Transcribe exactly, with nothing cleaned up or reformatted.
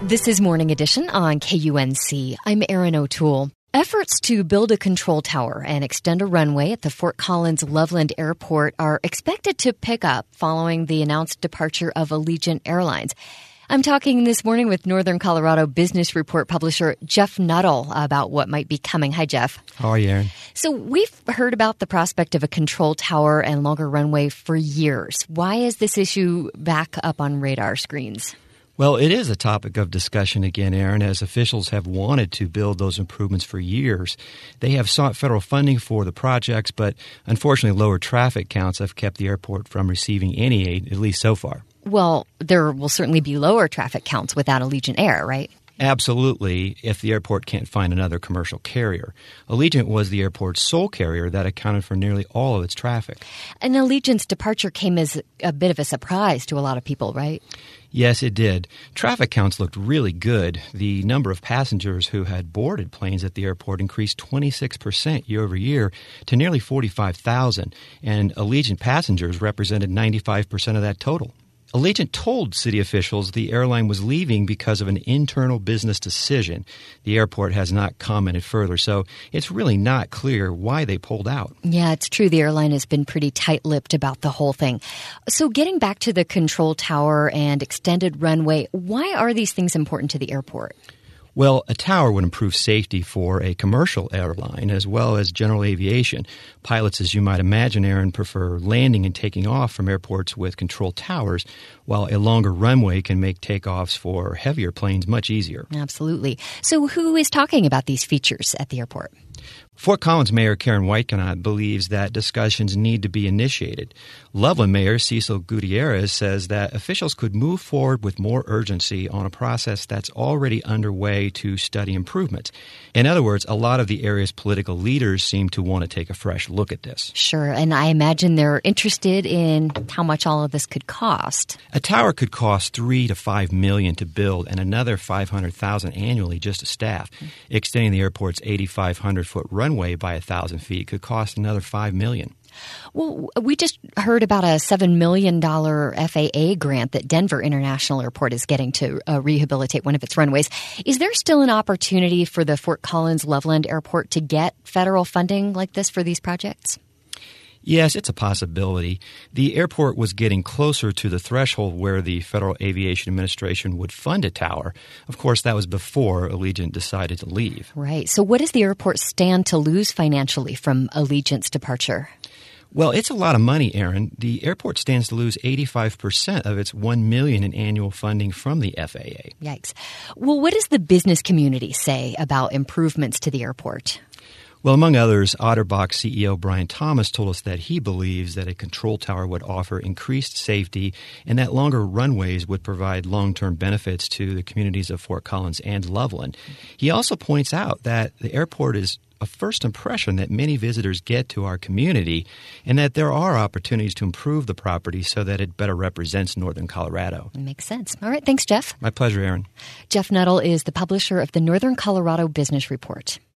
This is Morning Edition on K U N C. I'm Erin O'Toole. Efforts to build a control tower and extend a runway at the Fort Collins Loveland Airport are expected to pick up following the announced departure of Allegiant Airlines. I'm talking this morning with Northern Colorado Business Report publisher Jeff Nuttall about what might be coming. Hi, Jeff. How are you, Erin? So we've heard about the prospect of a control tower and longer runway for years. Why is this issue back up on radar screens? Well, it is a topic of discussion again, Erin, as officials have wanted to build those improvements for years. They have sought federal funding for the projects, but unfortunately lower traffic counts have kept the airport from receiving any aid, at least so far. Well, there will certainly be lower traffic counts without Allegiant Air, right? Absolutely, if the airport can't find another commercial carrier. Allegiant was the airport's sole carrier that accounted for nearly all of its traffic. And Allegiant's departure came as a bit of a surprise to a lot of people, right? Yes, it did. Traffic counts looked really good. The number of passengers who had boarded planes at the airport increased twenty-six percent year over year to nearly forty-five thousand, and Allegiant passengers represented ninety-five percent of that total. Allegiant told city officials the airline was leaving because of an internal business decision. The airport has not commented further, so it's really not clear why they pulled out. Yeah, it's true. The airline has been pretty tight-lipped about the whole thing. So getting back to the control tower and extended runway, why are these things important to the airport? Well, a tower would improve safety for a commercial airline as well as general aviation. Pilots, as you might imagine, Erin, prefer landing and taking off from airports with control towers, while a longer runway can make takeoffs for heavier planes much easier. Absolutely. So who is talking about these features at the airport? Fort Collins Mayor Karen Whitekanat believes that discussions need to be initiated. Loveland Mayor Cecil Gutierrez says that officials could move forward with more urgency on a process that's already underway to study improvements. In other words, a lot of the area's political leaders seem to want to take a fresh look at this. Sure, and I imagine they're interested in how much all of this could cost. A tower could cost three to five million to build, and another five hundred thousand annually just to staff. Extending the airport's eighty-five hundred foot runway by a thousand feet could cost another five million. Well, we just heard about a seven million dollars F A A grant that Denver International Airport is getting to uh, rehabilitate one of its runways. Is there still an opportunity for the Fort Collins Loveland Airport to get federal funding like this for these projects? Yes, it's a possibility. The airport was getting closer to the threshold where the Federal Aviation Administration would fund a tower. Of course, that was before Allegiant decided to leave. Right. So what does the airport stand to lose financially from Allegiant's departure? Well, it's a lot of money, Erin. The airport stands to lose eighty-five percent of its one million dollars in annual funding from the F A A. Yikes. Well, what does the business community say about improvements to the airport? Well, among others, Otterbach C E O Brian Thomas told us that he believes that a control tower would offer increased safety and that longer runways would provide long-term benefits to the communities of Fort Collins and Loveland. He also points out that the airport is a first impression that many visitors get to our community and that there are opportunities to improve the property so that it better represents Northern Colorado. Makes sense. All right. Thanks, Jeff. My pleasure, Erin. Jeff Nuttall is the publisher of the Northern Colorado Business Report.